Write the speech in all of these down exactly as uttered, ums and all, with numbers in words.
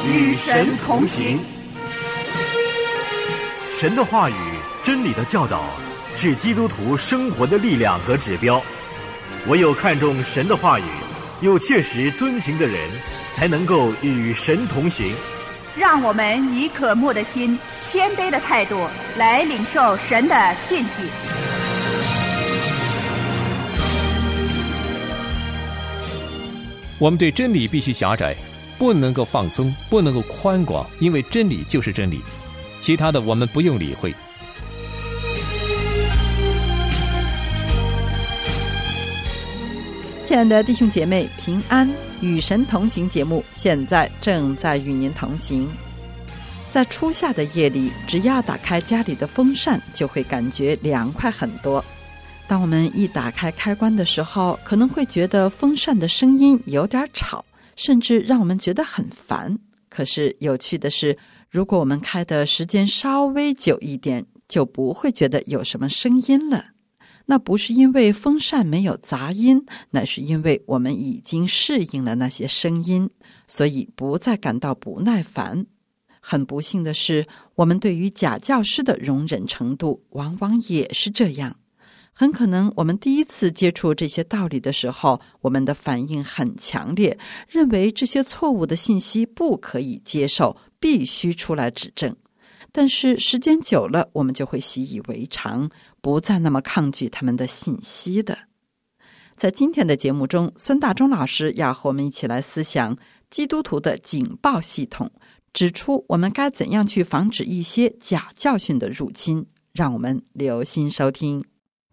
与神同行。 神的话语、真理的教导是基督徒生活的力量和指标。唯有看重神的话语，又切实遵行的人，才能够与神同行。 让我们以渴慕的心、谦卑的态度来领受神的信息。 我们对真理必须狭窄，不能够放松，不能够宽广，因为真理就是真理，其他的我们不用理会。 亲爱的弟兄姐妹，平安，与神同行节目现在正在与您同行。在初夏的夜里，只要打开家里的风扇，就会感觉凉快很多。当我们一打开开关的时候，可能会觉得风扇的声音有点吵，甚至让我们觉得很烦。可是有趣的是，如果我们开的时间稍微久一点，就不会觉得有什么声音了。那不是因为风扇没有杂音，那是因为我们已经适应了那些声音，所以不再感到不耐烦。很不幸的是，我们对于假教师的容忍程度往往也是这样。很可能我们第一次接触这些道理的时候，我们的反应很强烈，认为这些错误的信息不可以接受，必须出来指正。但是时间久了，我们就会习以为常，不再那么抗拒他们的信息的。在今天的节目中，孙大中老师要和我们一起来思想基督徒的警报系统，指出我们该怎样去防止一些假教训的入侵。让我们留心收听。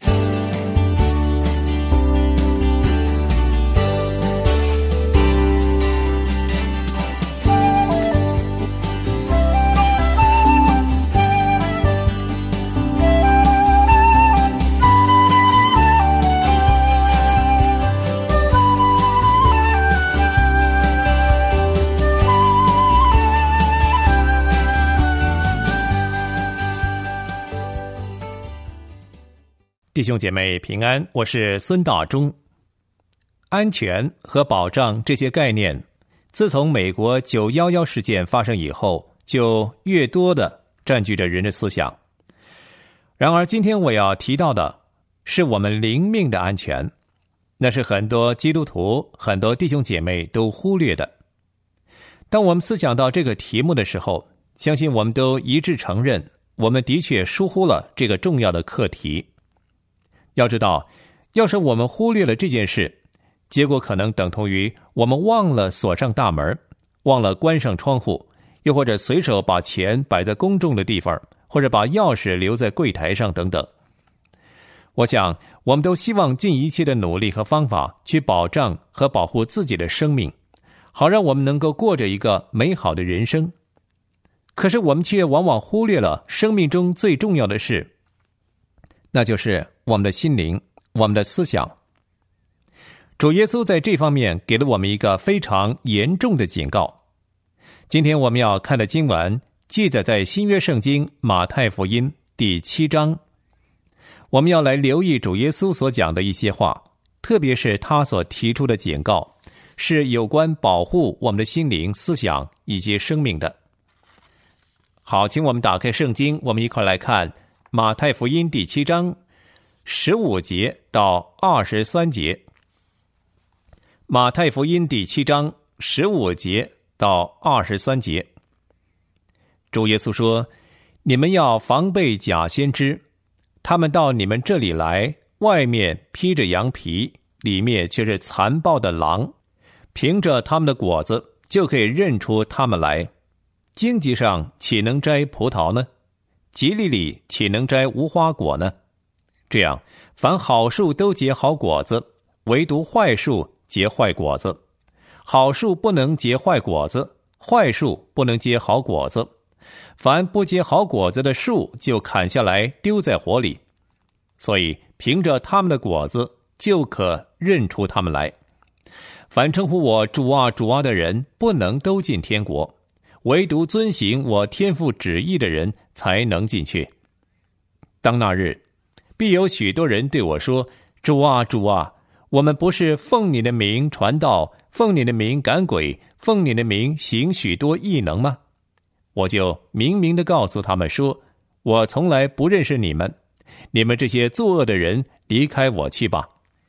弟兄姐妹平安，我是孙大中。安全和保障这些概念，自从美国九一一事件发生以后，就越多地占据着人的思想。然而今天我要提到的是我们灵命的安全，那是很多基督徒、很多弟兄姐妹都忽略的。当我们思想到这个题目的时候，相信我们都一致承认，我们的确疏忽了这个重要的课题。要知道，要是我们忽略了这件事，结果可能等同于我们忘了锁上大门，忘了关上窗户，又或者随手把钱摆在公众的地方，或者把钥匙留在柜台上等等。我想，我们都希望尽一切的努力和方法去保障和保护自己的生命，好让我们能够过着一个美好的人生。可是我们却往往忽略了生命中最重要的事，那就是我们的心灵，我们的思想。主耶稣在这方面给了我们一个非常严重的警告。今天我们要看的经文记载在新约圣经马太福音第七章。我们要来留意主耶稣所讲的一些话，特别是他所提出的警告，是有关保护我们的心灵、思想以及生命的。好，请我们打开圣经，我们一块来看马太福音第七章十五节到二十三节。马太福音第七章十五节到二十三节，主耶稣说：你们要防备假先知，他们到你们这里来，外面披着羊皮，里面却是残暴的狼。凭着他们的果子就可以认出他们来。荆棘上岂能摘葡萄呢？蒺藜里岂能摘无花果呢？这样，凡好树都结好果子，唯独坏树结坏果子。好树不能结坏果子，坏树不能结好果子。凡不结好果子的树，就砍下来丢在火里。所以，凭着他们的果子，就可认出他们来。凡称呼我主啊主啊的人，不能都进天国，唯独遵行我天父旨意的人才能进去。当那日，必有许多人对我说：主啊主啊， 我们不是奉你的名传道，奉你的名赶鬼，奉你的名行许多异能吗？我就明明地告诉他们说，我从来不认识你们，你们这些作恶的人，离开我去吧。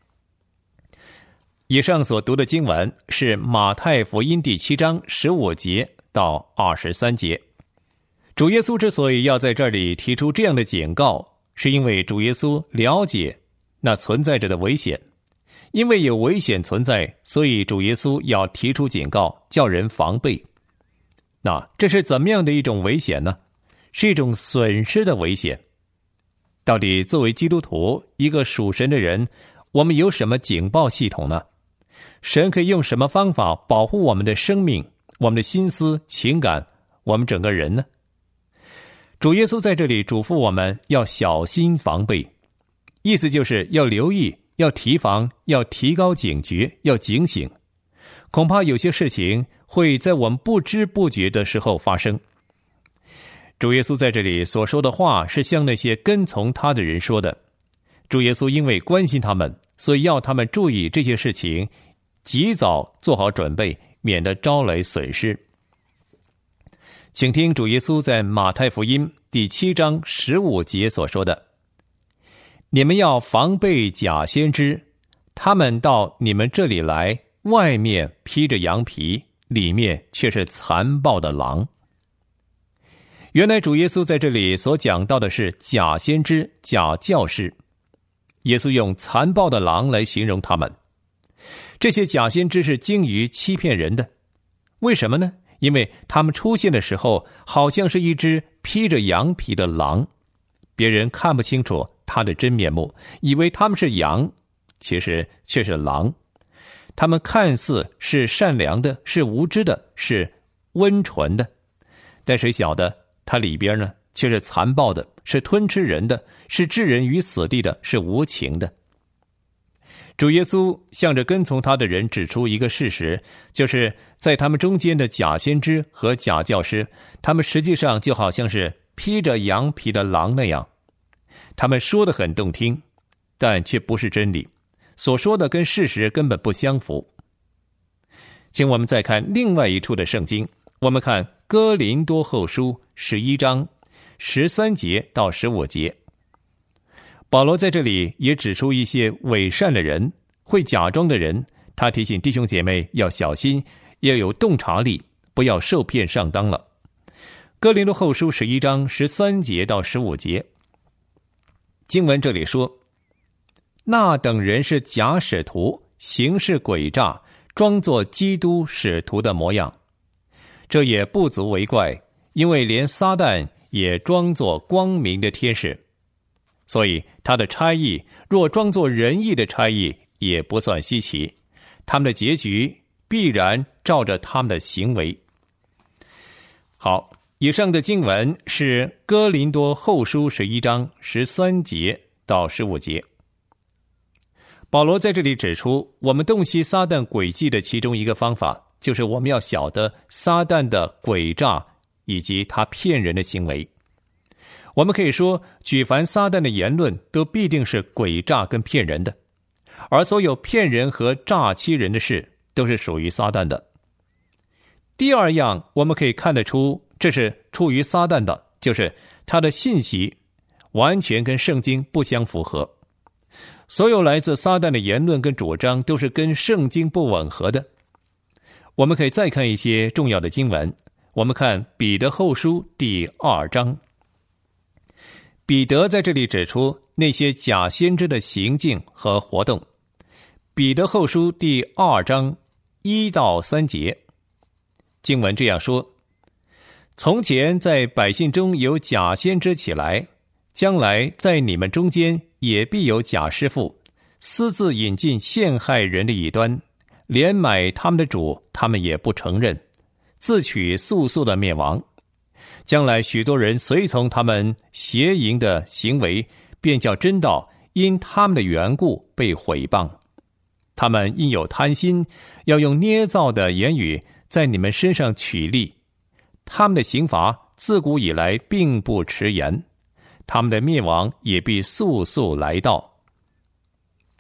以上所读的经文是马太福音第七章十五节到二十三节。主耶稣之所以要在这里提出这样的警告，是因为主耶稣了解那存在着的危险。因为有危险存在，所以主耶稣要提出警告，叫人防备。那这是怎么样的一种危险呢？是一种损失的危险。到底作为基督徒，一个属神的人，我们有什么警报系统呢？神可以用什么方法保护我们的生命、我们的心思、情感、我们整个人呢？主耶稣在这里嘱咐我们要小心防备，意思就是要留意，要提防，要提高警觉，要警醒。恐怕有些事情会在我们不知不觉的时候发生。主耶稣在这里所说的话是向那些跟从他的人说的。主耶稣因为关心他们，所以要他们注意这些事情，及早做好准备，免得招来损失。请听主耶稣在马太福音第七章十五节所说的：你们要防备假先知，他们到你们这里来，外面披着羊皮，里面却是残暴的狼。原来主耶稣在这里所讲到的是假先知、假教师。耶稣用残暴的狼来形容他们。这些假先知是精于欺骗人的。为什么呢？因为他们出现的时候，好像是一只披着羊皮的狼，别人看不清楚他的真面目，以为他们是羊，其实却是狼。他们看似是善良的，是无知的，是温纯的，但谁晓得他里边呢，却是残暴的，是吞吃人的，是置人于死地的，是无情的。主耶稣向着跟从他的人指出一个事实，就是在他们中间的假先知和假教师，他们实际上就好像是披着羊皮的狼那样。他们说得很动听，但却不是真理，所说的跟事实根本不相符。请我们再看另外一处的圣经，我们看哥林多后书十一章十三节到十五节。保罗在这里也指出一些伪善的人，会假装的人，他提醒弟兄姐妹要小心，要有洞察力，不要受骗上当了。哥林多后书十一章十三节到十五节，经文这里说：那等人是假使徒，行事诡诈，装作基督使徒的模样。这也不足为怪，因为连撒旦也装作光明的天使。所以他的差役若装作仁义的差役，也不算稀奇，他们的结局必然照着他们的行为。好，以上的经文是哥林多后书十一章十三节到十五节。保罗在这里指出，我们洞悉撒旦诡计的其中一个方法，就是我们要晓得撒旦的诡诈以及他骗人的行为。我们可以说，举凡撒旦的言论都必定是诡诈跟骗人的，而所有骗人和诈欺人的事都是属于撒旦的。第二样我们可以看得出这是出于撒旦的，就是他的信息完全跟圣经不相符合。所有来自撒旦的言论跟主张都是跟圣经不吻合的。我们可以再看一些重要的经文，我们看彼得后书第二章。彼得在这里指出那些假先知的行径和活动。彼得后书第二章一到三节，经文这样说：从前在百姓中有假先知起来，将来在你们中间也必有假师傅，私自引进陷害人的异端，连买他们的主他们也不承认，自取速速的灭亡。将来许多人随从他们邪淫的行为，便叫真道因他们的缘故被毁谤。他们因有贪心，要用捏造的言语在你们身上取利。他们的刑罚自古以来并不迟延，他们的灭亡也必速速来到。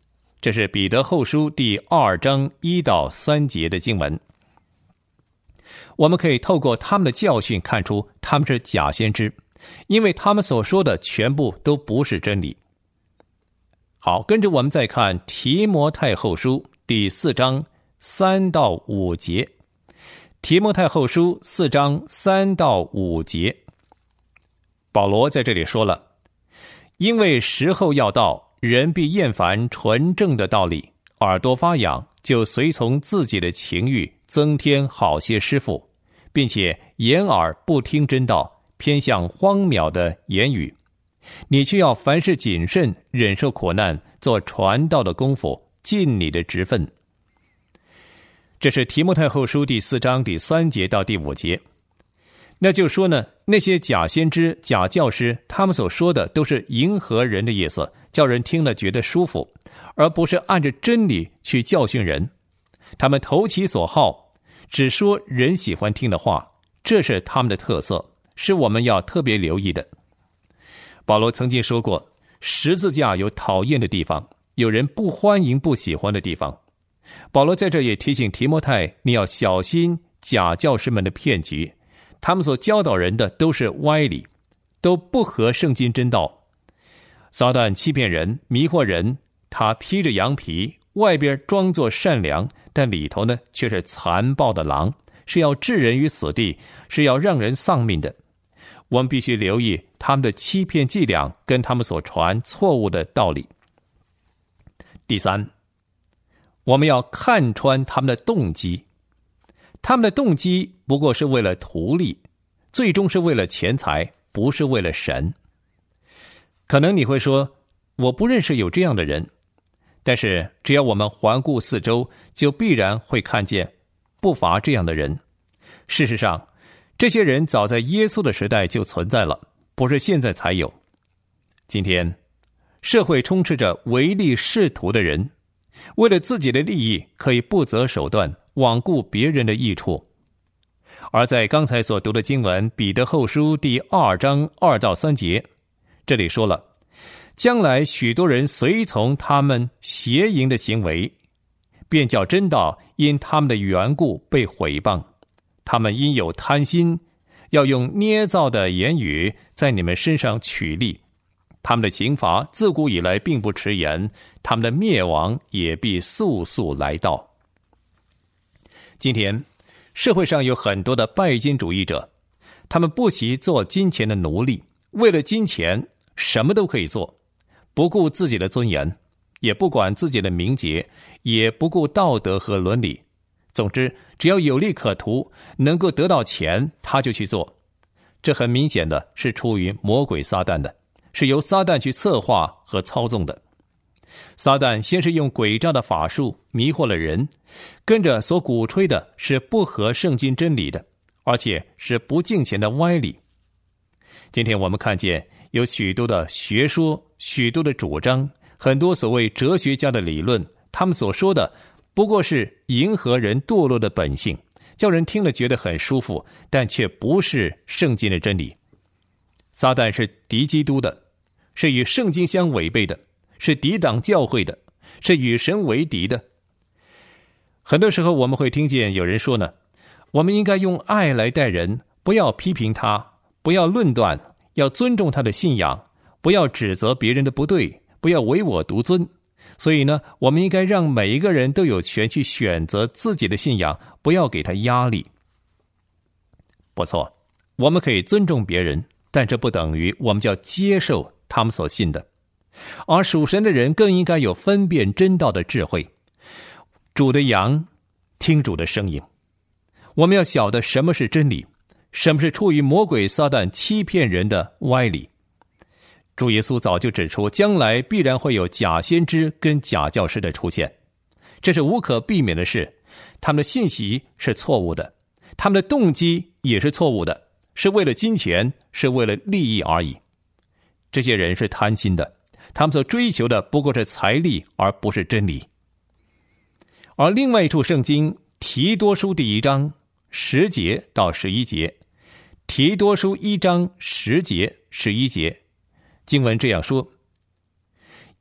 这是彼得后书第二章一到三节的经文。我们可以透过他们的教训看出他们是假先知，因为他们所说的全部都不是真理。好，跟着我们再看提摩太后书第四章三到五节。提摩太后书四章三到五节，保罗在这里说了，因为时候要到，人必厌烦纯正的道理，耳朵发痒，就随从自己的情欲，增添好些师傅，并且掩耳不听真道，偏向荒渺的言语。你却要凡事谨慎，忍受苦难，做传道的功夫，尽你的职分。这是提摩太后书第四章第三节到第五节。那就说呢，那些假先知、假教师，他们所说的都是迎合人的意思，叫人听了觉得舒服，而不是按着真理去教训人。他们投其所好，只说人喜欢听的话，这是他们的特色，是我们要特别留意的。保罗曾经说过，十字架有讨厌的地方，有人不欢迎不喜欢的地方。保罗在这也提醒提摩太，你要小心假教师们的骗局，他们所教导人的都是歪理，都不合圣经真道。撒旦欺骗人，迷惑人，他披着羊皮，外边装作善良，但里头呢却是残暴的狼，是要置人于死地，是要让人丧命的。我们必须留意他们的欺骗伎俩跟他们所传错误的道理。第三，我们要看穿他们的动机。他们的动机不过是为了图利，最终是为了钱财，不是为了神。可能你会说，我不认识有这样的人，但是只要我们环顾四周，就必然会看见不乏这样的人。事实上，这些人早在耶稣的时代就存在了，不是现在才有。今天社会充斥着唯利是图的人，为了自己的利益可以不择手段，罔顾别人的益处。而在刚才所读的经文彼得后书第二章二到三节，这里说了，将来许多人随从他们邪淫的行为，便叫真道因他们的缘故被毁谤。他们因有贪心，要用捏造的言语在你们身上取利。他们的刑罚自古以来并不迟延，他们的灭亡也必速速来到。今天社会上有很多的拜金主义者，他们不惜做金钱的奴隶，为了金钱什么都可以做，不顾自己的尊严，也不管自己的名节，也不顾道德和伦理。总之，只要有利可图，能够得到钱，他就去做。这很明显的是出于魔鬼撒旦的，是由撒旦去策划和操纵的。撒旦先是用诡诈的法术迷惑了人，跟着所鼓吹的是不合圣经真理的，而且是不敬虔的歪理。今天我们看见有许多的学说，许多的主张，很多所谓哲学家的理论，他们所说的不过是迎合人堕落的本性，叫人听了觉得很舒服，但却不是圣经的真理。撒旦是敌基督的，是与圣经相违背的，是抵挡教会的，是与神为敌的。很多时候我们会听见有人说呢，我们应该用爱来待人，不要批评他，不要论断，要尊重他的信仰，不要指责别人的不对，不要唯我独尊。所以呢，我们应该让每一个人都有权去选择自己的信仰，不要给他压力。不错，我们可以尊重别人，但这不等于我们就要接受他们所信的。而属神的人更应该有分辨真道的智慧。主的羊听主的声音，我们要晓得什么是真理，什么是出于魔鬼撒旦欺骗人的歪理。主耶稣早就指出，将来必然会有假先知跟假教师的出现，这是无可避免的事。他们的信息是错误的，他们的动机也是错误的，是为了金钱，是为了利益而已。这些人是贪心的，他们所追求的不过是财力，而不是真理。而另外一处圣经提多书第一章十节到十一节，提多书一章十节十一节，经文这样说：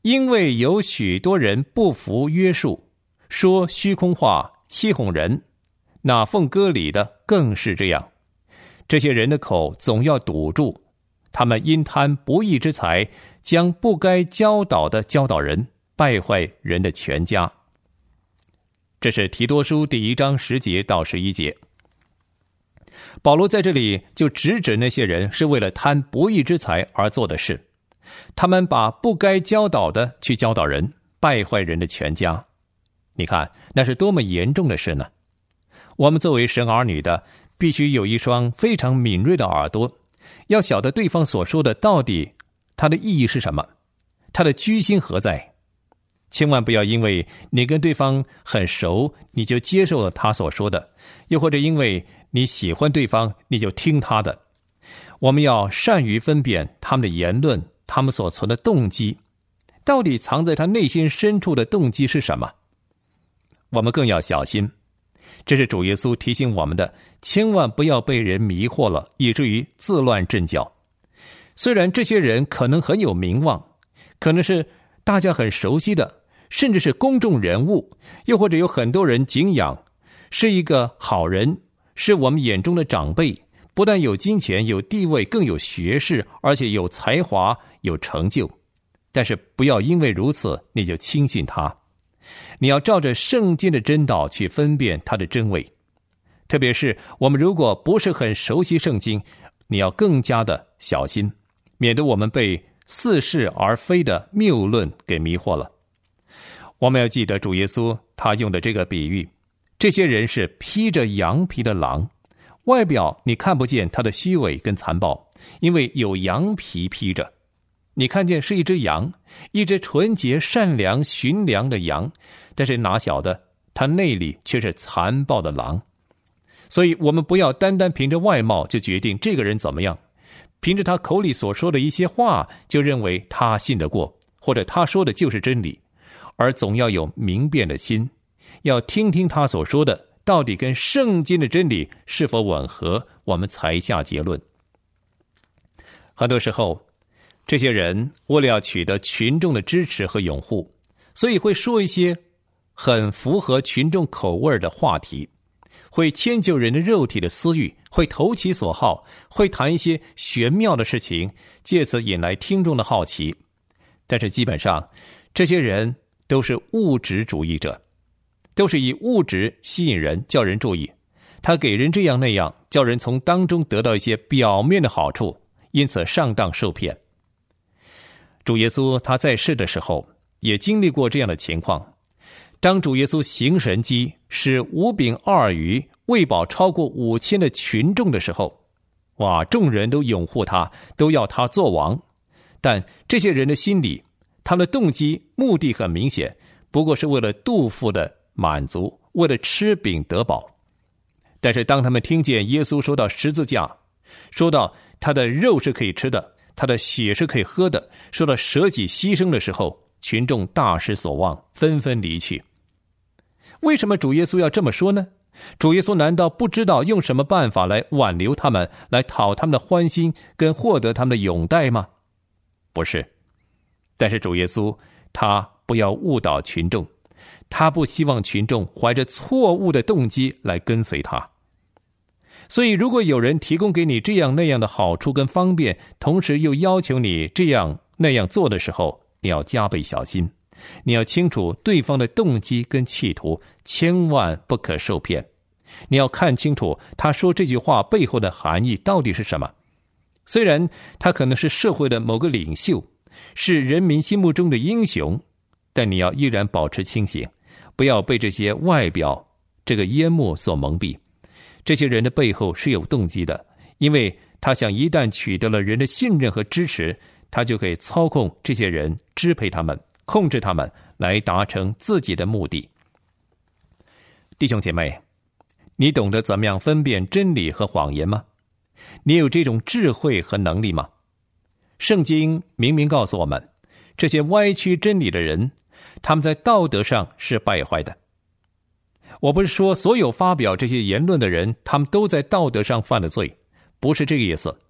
因为有许多人不服约束，说虚空话，欺哄人，那奉割礼的更是这样。这些人的口总要堵住，他们因贪不义之财，将不该教导的教导人，败坏人的全家。这是提多书第一章十节到十一节。保罗在这里就直指那些人是为了贪不义之财而做的事，他们把不该教导的去教导人，败坏人的全家。你看，那是多么严重的事呢？我们作为神儿女的，必须有一双非常敏锐的耳朵，要晓得对方所说的到底它的意义是什么，它的居心何在。千万不要因为你跟对方很熟，你就接受了他所说的，又或者因为你喜欢对方，你就听他的。我们要善于分辨他们的言论，他们所存的动机，到底藏在他内心深处的动机是什么？我们更要小心，这是主耶稣提醒我们的，千万不要被人迷惑了，以至于自乱阵脚。虽然这些人可能很有名望，可能是大家很熟悉的，甚至是公众人物，又或者有很多人敬仰，是一个好人，是我们眼中的长辈，不但有金钱有地位，更有学识，而且有才华有成就。但是不要因为如此你就轻信他，你要照着圣经的真道去分辨它的真伪。特别是我们如果不是很熟悉圣经，你要更加的小心，免得我们被似是而非的谬论给迷惑了。我们要记得主耶稣他用的这个比喻，这些人是披着羊皮的狼，外表你看不见他的虚伪跟残暴，因为有羊皮披着。你看见是一只羊，一只纯洁善良驯良的羊，但是哪晓得它内里却是残暴的狼。所以我们不要单单凭着外貌就决定这个人怎么样，凭着他口里所说的一些话就认为他信得过，或者他说的就是真理，而总要有明辨的心，要听听他所说的到底跟圣经的真理是否吻合，我们才下结论。很多时候这些人为了要取得群众的支持和拥护，所以会说一些很符合群众口味的话题，会迁就人的肉体的私欲，会投其所好，会谈一些玄妙的事情，借此引来听众的好奇。但是基本上这些人都是物质主义者，都是以物质吸引人，叫人注意，他给人这样那样，叫人从当中得到一些表面的好处，因此上当受骗。主耶稣他在世的时候也经历过这样的情况，当主耶稣行神迹，使五饼二鱼喂饱超过五千的群众的时候，哇，众人都拥护他，都要他做王。但这些人的心里，他们的动机目的很明显，不过是为了肚腹的满足，为了吃饼得饱。但是当他们听见耶稣说到十字架，说到他的肉是可以吃的，他的血是可以喝的，说到舍己牺牲的时候，群众大失所望，纷纷离去。为什么主耶稣要这么说呢？主耶稣难道不知道用什么办法来挽留他们，来讨他们的欢心，跟获得他们的拥戴吗？不是。但是主耶稣他不要误导群众，他不希望群众怀着错误的动机来跟随他。所以如果有人提供给你这样那样的好处跟方便，同时又要求你这样那样做的时候，你要加倍小心，你要清楚对方的动机跟企图，千万不可受骗。你要看清楚他说这句话背后的含义到底是什么。虽然他可能是社会的某个领袖，是人民心目中的英雄，但你要依然保持清醒，不要被这些外表这个烟幕所蒙蔽。这些人的背后是有动机的，因为他想一旦取得了人的信任和支持，他就可以操控这些人，支配他们，控制他们，来达成自己的目的。弟兄姐妹，你懂得怎么样分辨真理和谎言吗？你有这种智慧和能力吗？圣经明明告诉我们，这些歪曲真理的人，他们在道德上是败坏的。我不是说所有发表这些言论的人，他们都在道德上犯了罪，不是这个意思。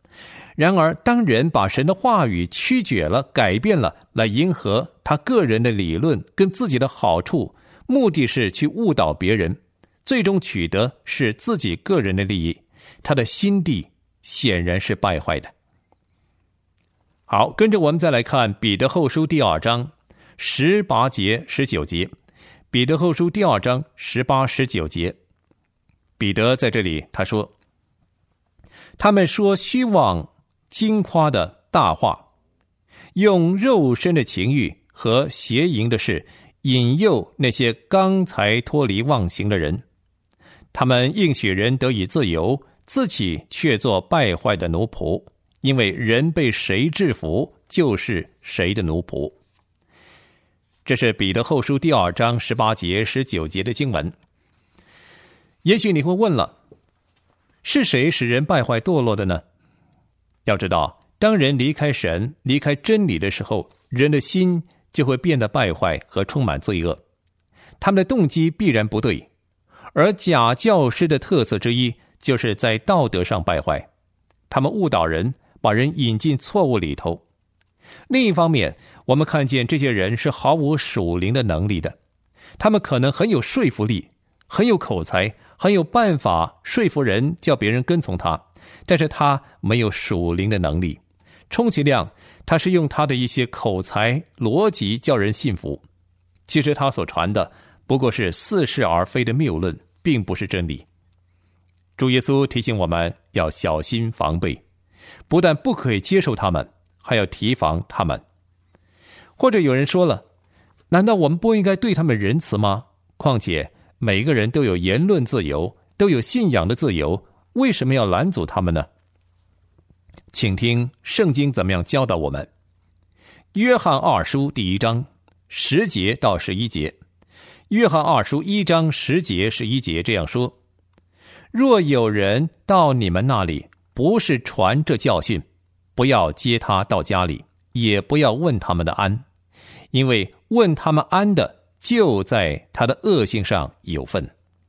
然而，当人把神的话语曲解了、改变了，来迎合他个人的理论跟自己的好处，目的是去误导别人，最终取得是自己个人的利益，他的心地显然是败坏的。好，跟着我们再来看彼得后书第二章十八节、十九节。彼得后书第二章十八、十九节，彼得在这里他说：他们说虚妄惊夸的大话，用肉身的情欲和邪淫的事引诱那些刚才脱离妄行的人。他们应许人得以自由，自己却做败坏的奴仆，因为人被谁制服，就是谁的奴仆。这是彼得后书第二章十八节、十九节的经文。也许你会问了，是谁使人败坏堕落的呢？要知道，当人离开神、离开真理的时候，人的心就会变得败坏和充满罪恶，他们的动机必然不对。而假教师的特色之一，就是在道德上败坏，他们误导人，把人引进错误里头。另一方面，我们看见这些人是毫无属灵的能力的，他们可能很有说服力，很有口才，很有办法说服人，叫别人跟从他，但是他没有属灵的能力，充其量他是用他的一些口才、逻辑叫人信服，其实他所传的不过是似是而非的谬论，并不是真理。主耶稣提醒我们要小心防备，不但不可以接受他们，还要提防他们。或者有人说了，难道我们不应该对他们仁慈吗？况且每个人都有言论自由，都有信仰的自由，为什么要拦阻他们呢？请听圣经怎么样教导我们。约翰二书第一章十节到十一节，约翰二书一章十节、十一节这样说：若有人到你们那里，不是传这教训，不要接他到家里，也不要问他们的安，因为问他们安的，就在他的恶性上有份。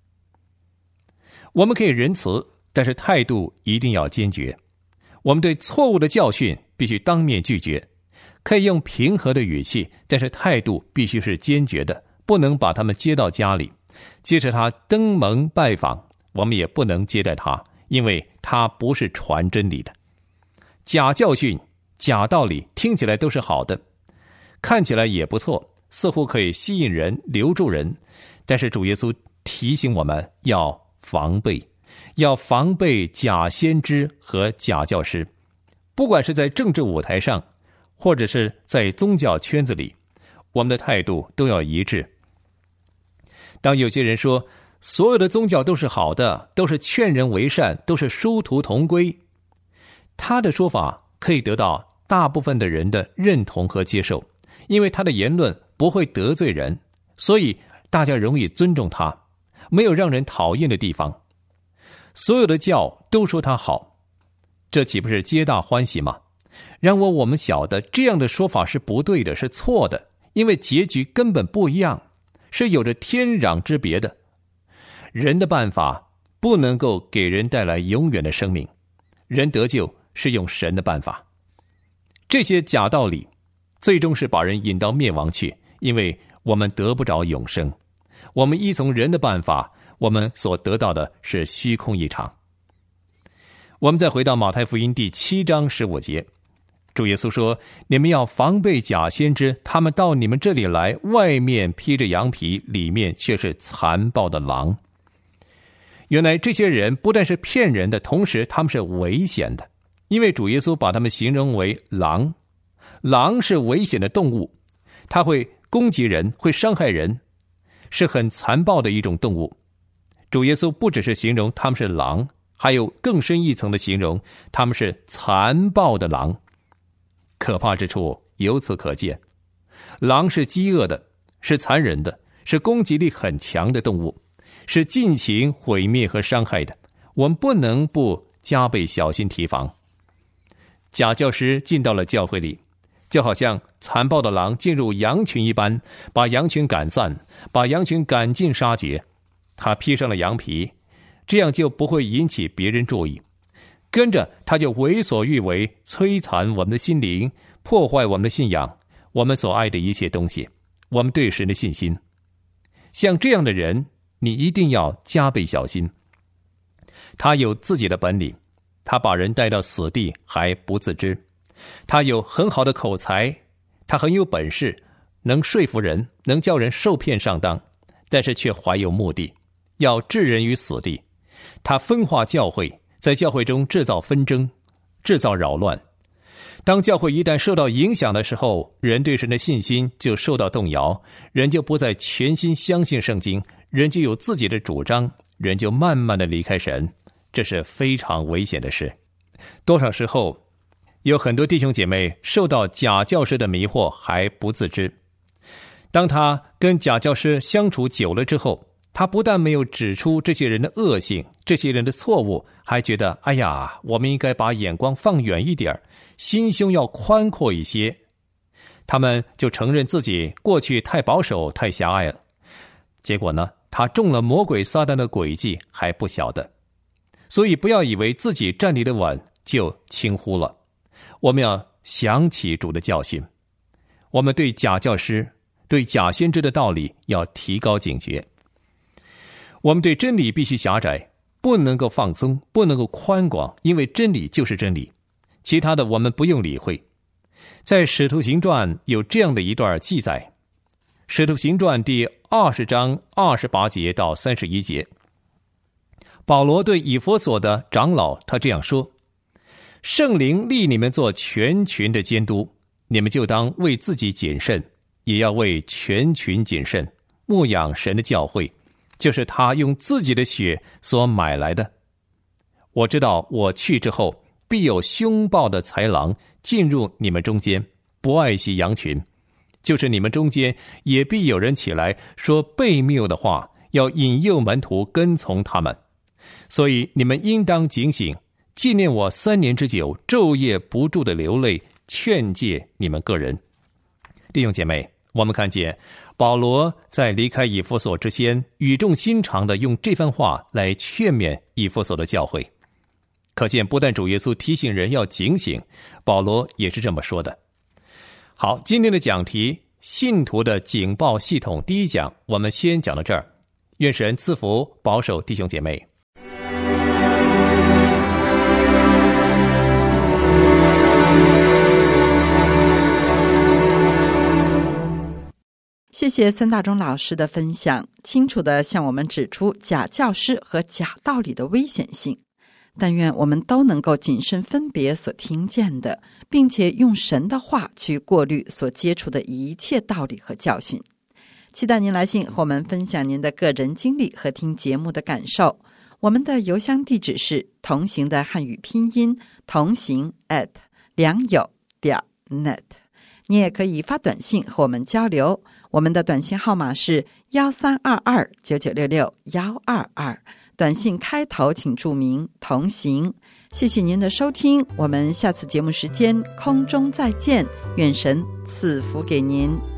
我们可以仁慈，但是态度一定要坚决。我们对错误的教训必须当面拒绝，可以用平和的语气，但是态度必须是坚决的，不能把他们接到家里。接着他登门拜访，我们也不能接待他，因为他不是传真理的。假教训、假道理听起来都是好的，看起来也不错，似乎可以吸引人、留住人，但是主耶稣提醒我们要防备，要防备假先知和假教师，不管是在政治舞台上，或者是在宗教圈子里，我们的态度都要一致。当有些人说所有的宗教都是好的，都是劝人为善，都是殊途同归，他的说法可以得到大部分的人的认同和接受，因为他的言论不会得罪人，所以大家容易尊重他，没有让人讨厌的地方。所有的教都说他好，这岂不是皆大欢喜吗？然而我们晓得这样的说法是不对的，是错的，因为结局根本不一样，是有着天壤之别的。人的办法不能够给人带来永远的生命，人得救是用神的办法。这些假道理最终是把人引到灭亡去，因为我们得不着永生。我们依从人的办法，我们所得到的是虚空一场。我们再回到马太福音第七章十五节，主耶稣说：你们要防备假先知，他们到你们这里来，外面披着羊皮，里面却是残暴的狼。原来这些人不但是骗人的，同时他们是危险的，因为主耶稣把他们形容为狼。狼是危险的动物，它会攻击人，会伤害人，是很残暴的一种动物。主耶稣不只是形容他们是狼，还有更深一层的形容，他们是残暴的狼。可怕之处由此可见，狼是饥饿的，是残忍的，是攻击力很强的动物，是尽情毁灭和伤害的。我们不能不加倍小心提防。假教师进到了教会里，就好像残暴的狼进入羊群一般，把羊群赶散，把羊群赶尽杀绝。他披上了羊皮，这样就不会引起别人注意。 跟着他就为所欲为，摧残我们的心灵，破坏我们的信仰，我们所爱的一切东西，我们对神的信心。像这样的人，你一定要加倍小心。他有自己的本领，他把人带到死地还不自知，他有很好的口才，他很有本事，能说服人，能叫人受骗上当，但是却怀有目的，要置人于死地。他分化教会，在教会中制造纷争，制造扰乱。当教会一旦受到影响的时候，人对神的信心就受到动摇，人就不再全心相信圣经，人就有自己的主张，人就慢慢的离开神，这是非常危险的事。多少时候有很多弟兄姐妹受到假教师的迷惑还不自知，当他跟假教师相处久了之后，他不但没有指出这些人的恶性，这些人的错误，还觉得哎呀，我们应该把眼光放远一点，心胸要宽阔一些。他们就承认自己过去太保守太狭隘了，结果呢，他中了魔鬼撒旦的诡计还不晓得。所以不要以为自己站立得稳就轻忽了，我们要想起主的教训，我们对假教师对假先知的道理要提高警觉。我们对真理必须狭窄，不能够放松，不能够宽广，因为真理就是真理，其他的我们不用理会。在使徒行传有这样的一段记载，使徒行传第二十章二十八节到三十一节，保罗对以弗所的长老他这样说：圣灵立你们做全群的监督，你们就当为自己谨慎，也要为全群谨慎，牧养神的教会，就是他用自己的血所买来的。我知道我去之后，必有凶暴的豺狼进入你们中间，不爱惜羊群，就是你们中间也必有人起来说悖谬的话，要引诱门徒跟从他们。所以你们应当警醒，纪念我三年之久，昼夜不住的流泪，劝诫你们个人。弟兄姐妹，我们看见保罗在离开以弗所之前，语重心长地用这番话来劝勉以弗所的教会。可见不但主耶稣提醒人要警醒，保罗也是这么说的。好，今天的讲题信徒的警报系统第一讲，我们先讲到这儿。愿神赐福保守弟兄姐妹。 谢谢孙大中老师的分享，清楚地向我们指出假教师和假道理的危险性。但愿我们都能够谨慎分别所听见的，并且用神的话去过滤所接触的一切道理和教训。期待您来信和我们分享您的个人经历和听节目的感受。我们的邮箱地址是同行的汉语拼音同行 at 良友点 net。你也可以发短信和我们交流，我们的短信号码是幺三二二九九六六幺二二，短信开头请注明同行。谢谢您的收听，我们下次节目时间空中再见，愿神赐福给您。